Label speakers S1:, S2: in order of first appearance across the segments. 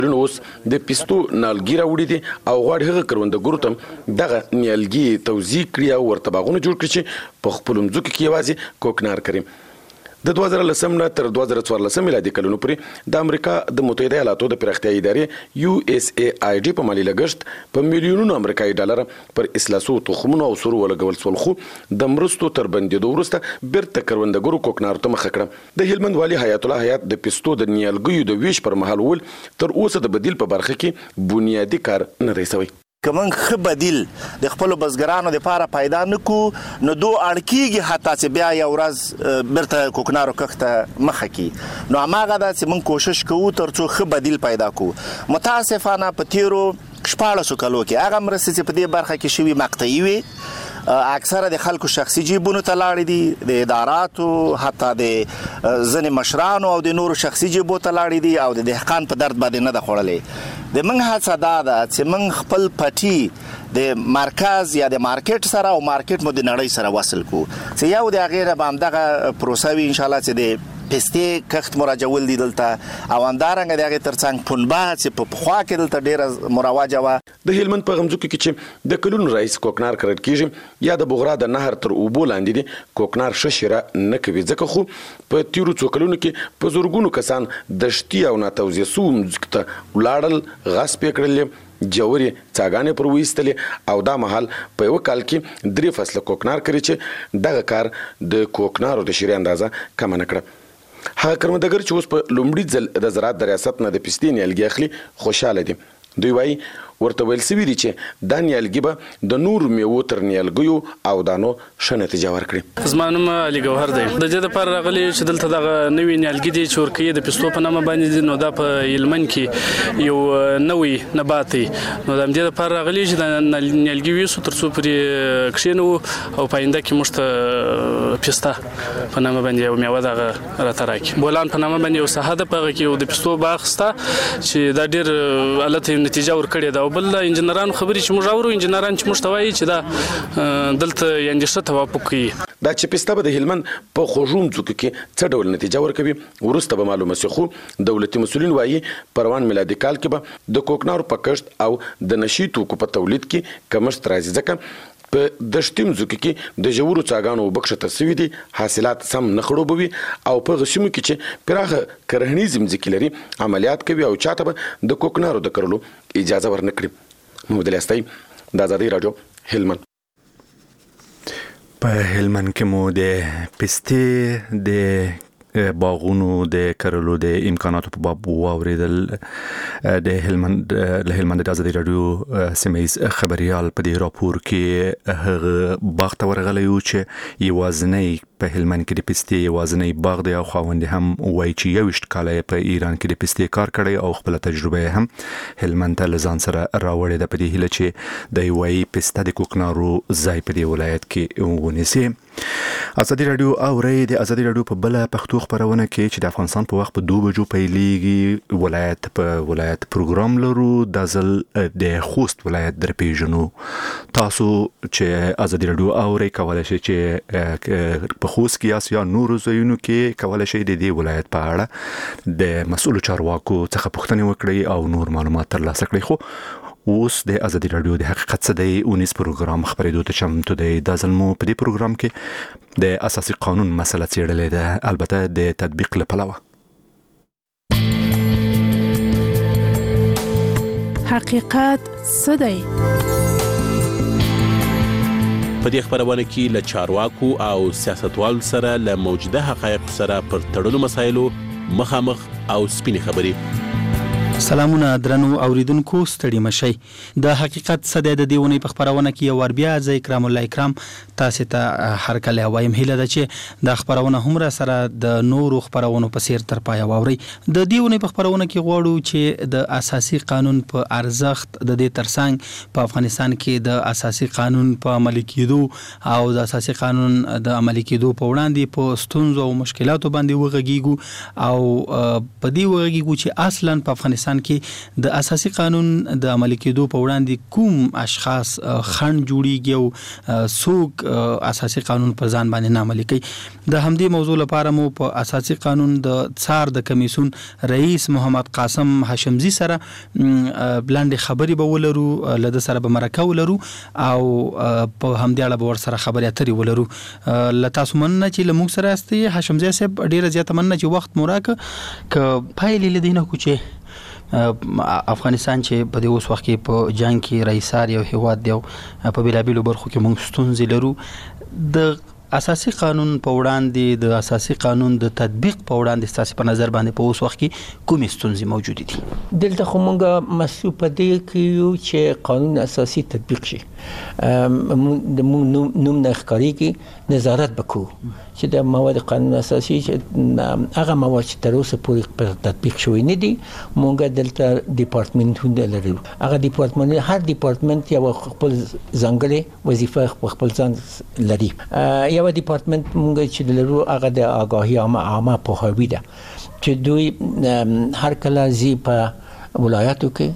S1: اوس د پیستو نالګي راوړي دي او غواړي هغه کروندګرو ته دغه نیالګي توزیع کړي او ورته باغونه جوړ کړي چې په خپلو مځکو کې یوازې کوکنار کري. د 2010 نه تر 2014 میلادي کلونو پورې د امریکا د متحده ایالاتو د پراختیايي ادارې USAID په مالي لګښت په میلیونونو امریکایي ډالر پر اصلاحو تخمونو او سرو ولګول شول، خو د مرستو تر بندېدو وروسته بیرته کروندګرو کوکنارو ته مخه کړه. د هلمند والي حیات الله حیات د پیستو د نیالګیو د ویش پر مهال ول تر اوسه د بدیل په برخه کې بنیادی کار نه دی شوی.
S2: که موږ ښه بدیل د خپلو بزګرانو دپاره پیدا نه کړو نو دو اړ کېږي حتی چې بیا یو ورځ بیرته کوکنارو کښت ته مخه کړي. نو هماغه ده چې موږ کوشش کوو تر څو ښه بدیل پیدا کړو. متاسفانه په تیرو 14 کالو کې هغه مرستې چې په دې برخه کې شوي مقطعي وي، اکثره د خلکو شخصي جیبونو ته لاړې دي، د اداراتو حتی د ځینې مشرانو او د نورو شخصي جیبو ته لاړې دي او د دهقان په درد باندې نه ده خوړلې. د موږ هڅه دا ده چې موږ خپل پټي د مرکز یا د مارکیټ سره او مارکیټ مو د نړۍ سره وصل کړو چې یو د هغې نه به همدغه پروسه وي انشاءالله چې د پستې کښت مراجعول دي دلته او همدارنګه د هغې تر څنګ پنبه چې په پخوا کې دلته ډېره مروجه وه.
S1: د هلمند په غمځکو کې چې د کلونو راهیسې کوکنار کرل کېږي یا د بغرا د نهر تر اوبو لاندې دي، کوکنار ښه شیره نه کوي، ځکه خو په تیرو څو کلونو کې په زرګونو کسان دشتي او ناتوزیع سوو مځکو ته ولاړل، غصب یې کړلې، جوړې څاګانې پر ویستلې او دا مهال په یو کال کې 3 فصله کوکنار کوي چې دغه کار د کوکنارو د شیرې اندازه کمه نه کړه. هغه کروندګر چې اوس په لومړي ځل د زراعت د ریاست نه د پستې نیالګي اخلي خوشحاله دي. دوی وایي ورته ویل سوي دي چې دا نیالګي به د نورو میوو تر نیالګیو او دانو ښه نتیجه ورکړي.
S3: زما نوم علي ګوهر دی. د دې دپاره راغلي چې دلته دغه نوي نیالګي دي چې ورکوي د پستو په نامه باندې دي، نو دا په هلمند کې یو نوی نبات دی. نو د همدې دپاره راغلي چې د نیالګي ویسو تر څو پورې کښېنوو او په آینده کې موږ ته پسته په نامه باندې یو میوه دغه راته راکړي. بولان په نامه باندې یو ساحه ده، په هغه کې یو د پستو باغ شته چې دا ډېر الته نتیجه ورکړې ده. بل انجنیرانو خبرې چې موږ اورو، انجنیران چې موږ ته وایي چې دا دلته یاندېښته توافق کوي.
S1: دا چې پسته به د هلمند په خوږو مځکو کې څه ډول نتیجه ورکوي وروسته به معلومه شي، خو دولتي مسؤلین وایي په روان میلادي کال کې به د کوکنارو په کښت او د نشي توکو په تولید کې کمښت راځي، ځکه په دشتي مځکو کې د ژورو څاګانو اوبه کښته سوي دي، حاصلات سم نه خړوبوي او په هغه سیمو کې چې پراخه کرهنیزې مځکې لري عملیات کوي او چاته به د کوکنارو د کرلو اجازه ورنه کړي. محمد علي استایي، د آزادۍ راډیو، هلمند.
S4: په هلمند کې مو د پستې د باغونو د کرلو د امکاناتو په باب واوریدل. د هلمند د آزادۍ راډیو سیمه‌ییز خبريال په دې راپور کې هغه باغ ته ورغلی و چې یوازینی په هلمند کې د پستې یوازینی باغ دی او خاوند هم وایي چې 21 کاله په ایران کې د پستې کار کړی او خپل تجربه هم هلمند ته له ځان سره راوړې ده، په دې هیله چې د وایي پسته د کوکنارو ځای په دې ولایت کې ونیسي. آزادۍ راډیو اوري د آزادۍ راډیو په بل پښتو خبرونه کې چې د افغانستان په وخت په 2 بجو پیلېږي ولایت پروګرام لرو. د ځل د خوست ولایت در پیژنو. تاسو چې آزادۍ راډیو اوري کولای شئ چې په خوست کې یا نورو ځایونو کې کولای شئ د دې ولایت په اړه د مسؤلو چارواکو څخه پوښتنې وکړئ او نور معلومات ترلاسه کړئ. خو اوس د آزادۍ راډیو د حقیقت څه دی اونیس پروګرام خبرېدو ته چمتو دی. دا ځل مو په دې پروګرام کې د اساسي قانون مسله څېړلې ده، البته د تطبیق له پلوه.
S5: حقیقت څه دی؟
S6: په دې خبرونه کې له چارواکو او سیاستوالو سره له موجوده حقایق سره پر تړلو مسایلو مخامخ او سپینې خبرې.
S7: سلامونه درنو اوریدونکو، ستړي مشئ. د حقیقت څه دی د دې ونې په خبرونه کې یو ور بیا ځای کرام الله اکرام تاسو ته هر کله وایم هیله ده چې د خبرونه هم را سره د نورو خبرونو په سیر تر پای واوري. د دې ونې په خبرونه کې غواړو چې د اساسي قانون په ارزښت د دې ترڅنګ په افغانستان کې د اساسي قانون په عملي کېدو او د اساسي قانون د عملي کېدو په وړاندې په ستونزو او مشکلاتو باندې وغږیږو او په دې وغږیږو چې اصلا په افغانستان کې د اساسي قانون د عملي کېدو په وړاندې کوم اشخاص خنډ جوړیږي او څوک اساسي قانون پر ځان باندې نه عملي کوي. د همدې موضوع لپاره مو په اساسي قانون د څار د کمیسیون رئیس محمد قاسم هاشمزي سره بلاندې خبرې به ولرو، له سره به مرکه ولرو او په همدې اړه به ور سره خبرې اترې ولرو. له تاسو مننه چې له موږ سره یاستئ. هاشمزي صاحب ډېره زیاته مننه چې وخت مو راکړ. که پایلې له دې نه کو چې افغانستان چې په دې اوس وخت کې په جنګ کې رئیسار یو هیواد دی او په بېلابېلو برخو کې موږ ستونزې لرو، د اساسي قانون په وړاندې د اساسي قانون د تطبیق په وړاندې ستاسو په نظر باندې په اوس وخت کې کومې ستونزې موجود دي؟
S8: دلته خو موږ مسؤل په دې کې یو چې قانون اساسي تطبیق شي. د نوم نه ښکارېږي نظارت وکړو چې د مواد قانون اساسي چې هغه مواد چې تر اوسه پورې په تطبیق شوی نه دي. موږ دلته ډپارټمنټونه لرو. هغه ډپارټمنټ هر ډپارټمنټ یو خپل ځانګړې وظیفه خپل ځان لري. یو ډپارټمنټ موږ چې لرو هغه د آگاهي عامه پوهاوی ده چې دوی هر کله زی په ولایاتو کې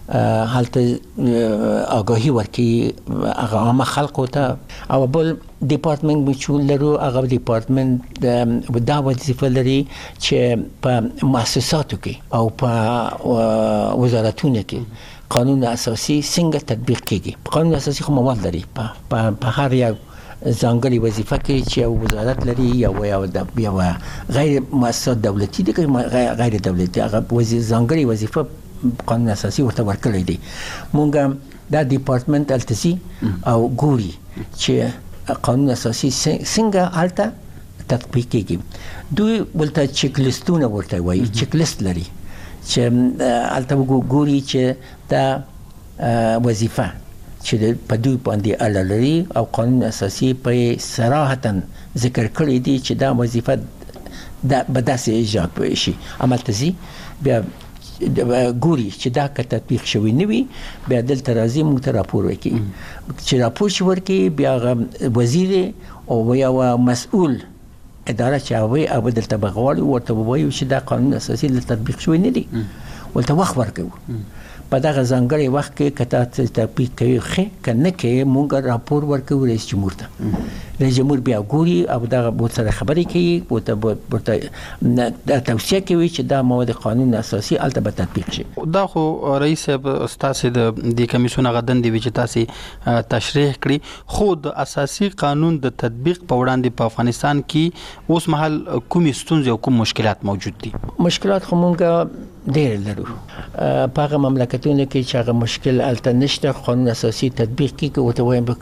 S8: هلته آگاهی ورکي هغه عامه خلکو ته. او بل ډپارټمنټ چې لرو هغه ډپارټمنټ دا وظیفه لري چې په مؤسساتو کې او په وزارتونو کې قانون اساسي څنګه تطبیق کیږي. قانون اساسي خو مواد لري په هر یو ځانګړي وظیفه کې چې وزارت لري یا غیر مؤسسات دولتي دي غیر دولتي هغه ځانګړي وظیفه قانون اساسي ورته ورکړی دی. مونږ دا ډپارټمنټ التزي او ګوري چې قانون اساسي څنګه الته تطبیق کیږي. دوی ولته چیک لیستونه ورته وایي، چیک لیست لري چې الته ګوري چې دا وظیفه چې په دوی باندې اړه لري او قانون اساسي په صراحتا ذکر کړی دی چې دا وظیفه دا به داسې اجرا شي. عملتزي بیا ګوري چې دا که تطبیق شوی نه وي بیا دلته راځي موږ ته راپور ورکوي. چې راپور چې ورکوي بیا وزیر او یا مسؤول اداره چې هغوی دلته به غواړي ورته ووایي چې دا قانون اساسي تطبیق شوی نه دی، ورته وخت ورکوو. په دغه ځانګړي وخت کې کته تطبیق کوي ښه کنه کې مونږ راپور ورکوو رئیس جمهور ته. رئیس جمهور بیا ګوري او دغه بوت سره خبرې کوي، ورته دا توصیه کوي چې دا مواد قانون اساسي الته به تطبیق شي.
S7: دا خو رئیس صاحب ستاسو د دې کمیسیون غدن دی چې تاسو تشریح کړی، خو د اساسي قانون د تطبیق په وړاندې په افغانستان کې اوس مهال کومې ستونزې او کوم مشکلات موجود دي؟
S8: مشکلات خو مونږ ډېر لرو. په هغه مملکتونو کې چې هغه مشکل الته نشته، قانون اساسي تطبیق کیږي او ته وایم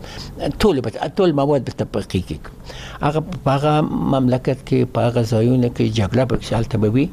S8: چې ټول مواد به تطبیق کیږي. هغه په هغه مملکت کې په هغه ځایونو کې جګړه به الته به وي،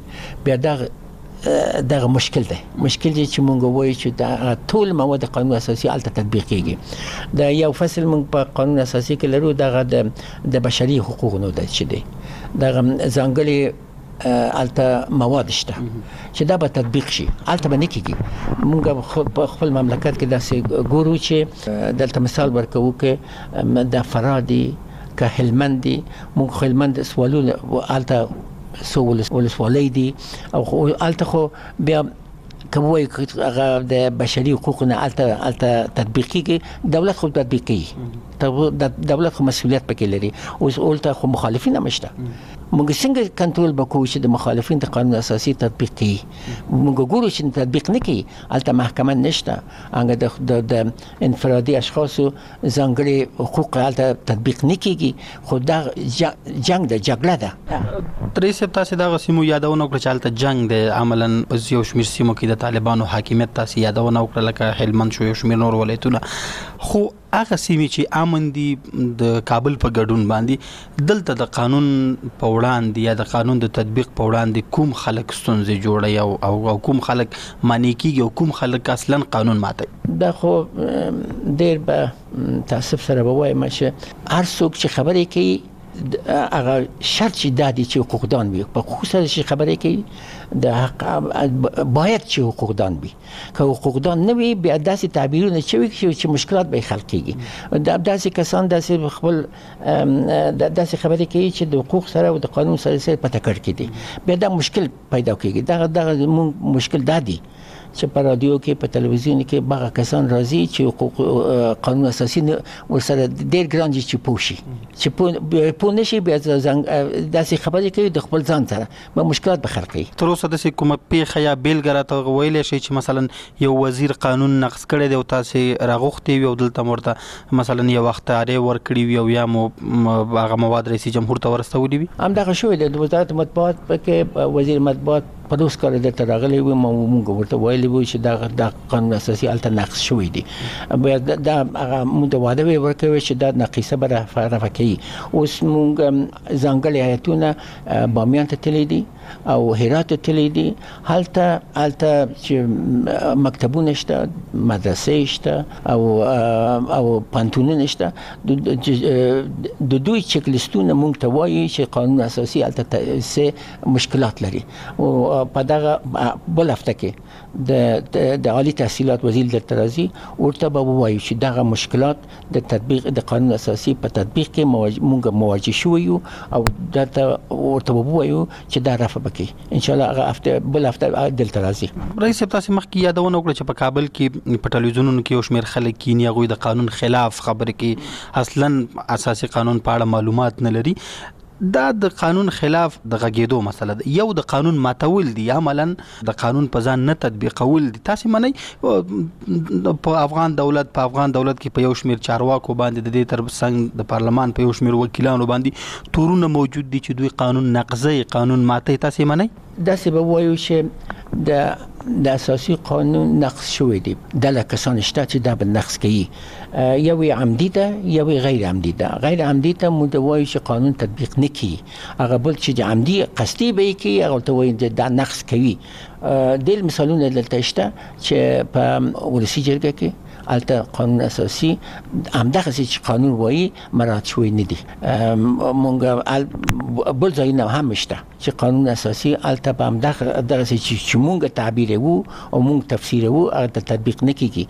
S8: بیا دغه مشکل دی. مشکل دی چې مونږ وایو چې دا ټول مواد قانون اساسي الته تطبیق کیږي. دا یو فصل مونږ په قانون اساسي کې لرو دغه د بشري حقوقو د چې دی دغه ځانګړي الته مواد شته چې دا به تطبیق شي. الته به نه کیږي. مونږ په خپل مملکت کې داسې ګورو چې دلته مثال ورکوو کې د فرادي که هلمند دي، مونږ هلمند سوالونه الته سو ولسوالۍ دي او الته خو بیا کوم وایي هغه د بشري حقوقو نه الته تطبیق کیږي. دولت خو تطبیق کوي، دولت خو مسؤلیت پکې لري. اوس الته خو مخالفین هم شته. موږ څنګه کنټرول وکړو چې د مخالفین د قانون اساسي تطبیق کوي؟ موږ ګورو چې تطبیق نه کوي. الته محکمه نشته، هغه د انفرادي اشخاصو ځانګړي حقوق الته تطبیق نه کیږي. خو دا جنگ د جګړه ده.
S7: رئیس صاحب تاسو دا سیمو یادونه وکړه چې الته جنگ د عملاً یو شمېر سیمو کې د طالبانو حاکمیت تاسو یادونه وکړه لکه هلمند شو یو شمېر نور ولایتونه. خو هغه سیمې چې امن دي د کابل په ګډون باندې دلته د قانون په وړاندې یا د قانون د تطبیق په وړاندې کوم خلک ستونزې جوړي او کوم خلک معنی کیږي او کوم خلک اصلا قانون ماتي؟
S8: دا خو ډېر به تاسف سره به وایم چې هر څوک چې خبرې کوي هغه شرط چې دادی چې حقوقدان وي په خصوصا چې خبرې کوي د حق باید چې حقوقدان وي که حقوقدان نه وي بیا داسې تعبیرونه چې مشکلات به خلق کیږي داسې کسان داسې خپل داسې خبرې کوي چې د حقوق سره او د قانون سره په ټکر کې دي بیا دا مشکل پیدا کیږي دا مشکل دادی چې په رادیو کې په تلویزیون کې باغ کسان راځي چې قانون اساسي ورسره ډېر ګران دي چې پوښي چې په نشي بیا داسې خبرې کوي د خپل ځان سره به مشکلات به خلق کوي
S7: تر اوسه د کومه پیښه یا بیلګه راته ویلې شي چې مثلا یو وزیر قانون نقض کړی دی او تاسو راغوښتي وي او دلته مرته مثلا یو وخت اړې ورکړي وي او یا هغه مواد رئیس جمهور ته ورستولي وي
S8: هم دغه شوې د وزارت مطبوعات کې وزیر مطبوعات په روس کال د تراغلي و موږ ورته ویلي و چې دا قانون اساسي الته نقض شوی دی بیا دا هغه موږ واده ورکوي چې دا نقیصه به رافع کوي اوس موږ ځانګړي هیئتونه بامیان ته تللي دي او هرات ته تللي دي هلته چې مکتبونه شته مدرسې شته او پانتونونه شته د دوی چک لیستونه موږ ته وایي چې قانون اساسي الته څه مشکلات لري او په دغه بل هفته کې د عالی تحصیلات وزیر د ترازی ورته به وایي چې دغه مشکلات د تطبیق د قانون اساسي په تطبیق کې موږ مواجه شو یو او دته ورته به وایو چې دا رافع بکی ان شاء الله هغه هفته بل هفته د ترازی
S7: رئیس تاسو مخکې یادونه وکړه چې په کابل کې په ټلویزیونونو کې یو شمېر خلک کینی غوي د قانون خلاف خبرې کوي اصلا اساسي قانون په اړه معلومات نه لري دا د قانون خلاف د غږیدو مسله ده یو د قانون ماتول دي عملاً د قانون په ځان نه تطبیقول دي تاسو منئ په افغان دولت کې په یو شمېر چارواکو باندې د دې ترڅنګ د پارلمان په یو شمېر وکیلانو باندې تورونه موجود دي چې دوی قانون نقضي قانون ماتي تاسو منئ
S8: داسې به وایو چې د اساسي قانون نقض شوی دی د کسان شته چې دا به نقض کوي یو عمدي ده یو غیر عمدي ده غیر عمدي ته موږ وایو چې قانون تطبیق نه کوي هغه بل چې عمدي قصدي به کوي هغه ته وایي دا نقض کوي د مثالونه دلته شته چې په ولسی جرګه کې الته قانون اساسي همدغه چې قانون وایي مراعات شوی نه دي مونږ بل ځای نه هم شته چې قانون اساسي الته په همدغه چې مونږ تعبیر وو او مونږ تفسیر وو هغه تطبیق نه کیږي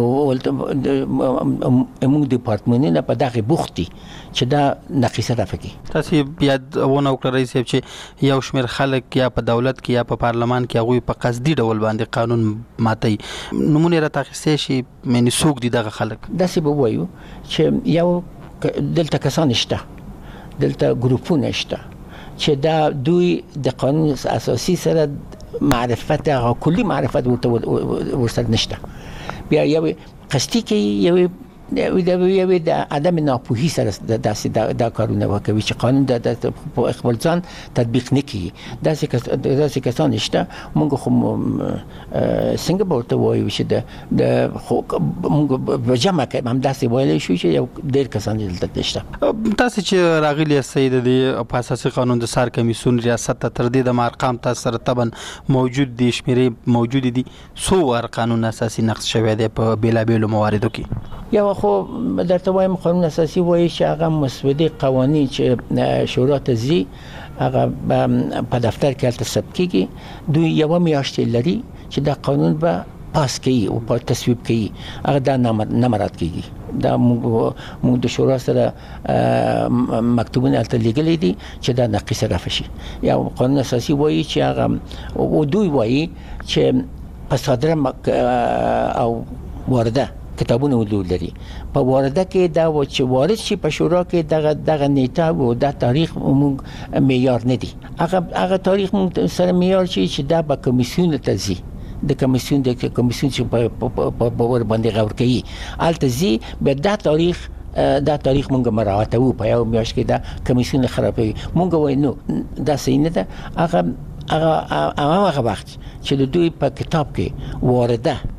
S8: مونږ ډپارټمنټونه په دغه بوختي چې دا نقیصه رافقي
S7: تاسو بیا ونه وکړئ رئیس چې یو شمېر خلک یا په دولت کې یا په پارلمان کې هغه په قصدي ډول باندې قانون ماتي نمونه را تخصیص شي مې سوق دي دغه خلک
S8: داسې به وایو چې یو دلته کسان شته دلته ګروپونه شته چې دا دوی د قانون اساسي سره معرفت او کلی معرفت ورسره نشته بیا یو قصدي کې یو د عدم ناپوهي سره دا کارونه وکوي چې قانون د خپل ځان تطبیق نه کوي داسې کسان شته موږ خو څنګه به ورته وایو چې د موږ په جمع کې هم داسې ویلی شو چې یو ډېر کسان دلته شته
S7: تاسو چې راغلي سید د اساسي قانون د سار کمیسیون ریاست ته تر دې د ارقام تاسو سره طبعا موجود دي شمیرې موجود دي څو قانون اساسي نقض شوی دی په بیلابیلو مواردو کې
S8: یو خو درته وایم قانون اساسي وایي چې هغه مسودې قوانین چې شورا ته ځي هغه په دفتر کې هلته ثبت کیږي دوی یو میاشت لري چې دا قانون به پاس کوي او په تصویب کوي هغه دا نه مراعات کیږي دا موږ د شورا سره مکتوبونه هلته لیږلي دي چې دا نقیصه رافع شي یا قانون اساسي وایي چې هغه او دوی وایي چې په صادره او وارده کتابونه ولول لري په وارده کې دا و چې وارد شي په شورا کې دغه نیټه او د تاریخ موږ معیار نه دي هغه تاریخ موږ سره معیار شي چې دا به کمیسیون ته ځي د کمیسیون چې په ور باندې غور کوي الته ځي به دا تاریخ موږ مراعاتو په یو میاشت کې دا کمیسیون خرابوي موږ وایو نو دا صحیح نه ده هغه وخت چې د دوی په کتاب کې وارده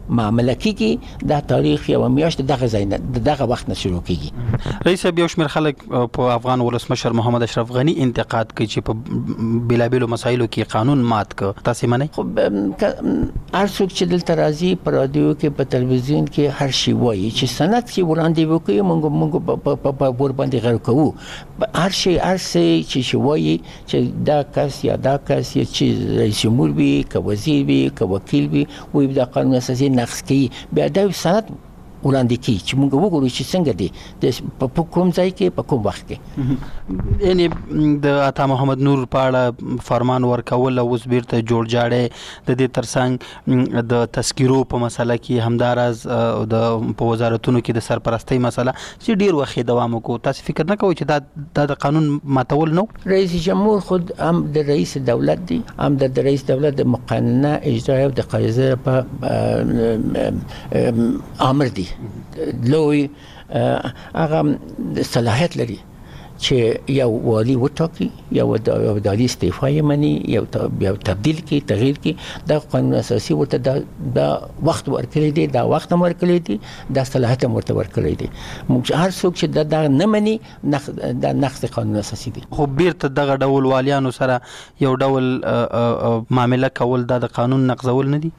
S8: معامله کیږي دا تاریخ یو میاشت دغه وخت نه شروع کیږي.
S7: رئیس صاحب یو شمېر خلک په افغان ولسمشر محمد اشرف غنی انتقاد کوي چې په بلابلو مسایلو کې قانون مات ک تاسو منئ؟
S8: خو هر څوک چې دلته راځي په رادیو کې په تلویزیون کې هر شي وایي چې سند کې وړاندې وکړي موږ په ور باندې غږ کوو هر شي چې وایي چې دا کس یا دا کس چې رئیس جمهور وي که وزیر وي که وکیل وي وایي د قانون اساسي نقض کوي بیا دا سند وړاندې کی چې موږ وګورو چې څنګه دي په کوم ځای کې په کوم وخت کې
S7: یعنی د عطا محمد نور په اړه فرمان ورکول او اوس بیرته جوړ جاړې د دې ترڅنګ د تذکیرو په مسله کې همداراز د په وزارتونو کې د سرپرستۍ مسله چې ډیر وخت دوام وکړو تاسو فکر نه کوئ چې دا د قانون ماتول نو
S8: رئیس جمهور خود هم د رئیس دولت دی هم د رئیس دولت د مقننه اجرایی او د قاضي په امر دی لوی هغه صلاحیت لري چې یو والی وټاکي یو د والی استعفا یې مني یو تبدیل کی تغییر کی د قانون اساسي ورته دا وخت ورکړي دي دا وخت ورکړي دي دا صلاحیت ورته ورکړي دي موږ هر څوک چې دا نه مني دا نقض قانون اساسي دي.
S7: خو بیرته دغه ډول والیانو سره یو ډول معامله کول د قانون نقضول نه دي؟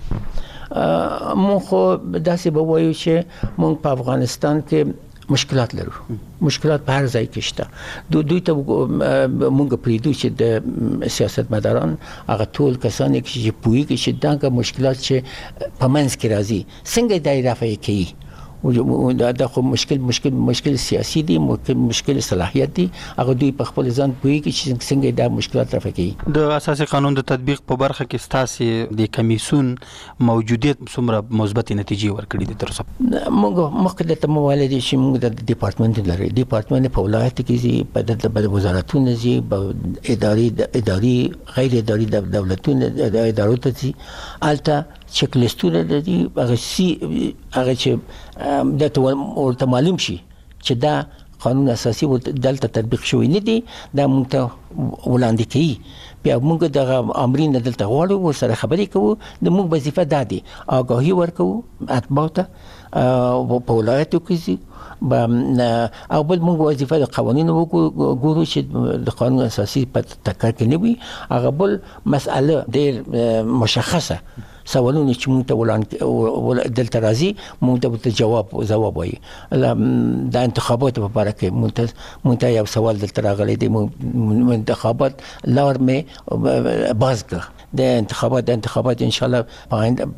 S8: مونږ خو داسې به وایو چې مونږ په افغانستان کې مشکلات لرو مشکلات په هر ځای کې شته دوی ته مونږ پریدو چې د سیاستمداران هغه ټول کسان چې پوهیږي چې دا مشکلات چې په منځ کې راځي څنګه دای رافع کوي دا خو مشکل سیاسي دي مشکل صلاحیت دي هغه دوی په خپل ځان پوهیږي چې څنګه دا مشکلات رافع کوي.
S7: د اساسي قانون د تطبیق په برخه کې ستاسو د کمیسون موجودیت څومره مثبت نتیجې ورکړي دي تر اوسه؟
S8: موږ مخکې د موالد چې موږ د ډپارټمنټ لري ډپارټمنټ په ولایت کې زی په وزارتونو زی په اداري غیر اداري دولتونو د ادارو ته زی الته چک لیستونه دي هغه چې د ورته معلوم شي چې دا قانون اساسي دلته تطبیق شوی نه دي دا موږ ته وړاندې کوي بیا موږ د امرین دلته غواړو ورسره خبرې کوو د موږ وظیفه دا دي آگاهي ورکوو اتباع ته په ولایتو کې او بل موږ وظیفه د قوانینو وګورو چې د قانون اساسي په ټکر کې نه وي هغه بل مسأله ډېر مشخصه سوالونه چې موږ ته دلته راځي موږ ته جواب وایي د انتخاباتو په اړه کې موږ ته یو سوال دلته راغلی دی انتخابات لار مې باز کړ د انتخابات ان شاء الله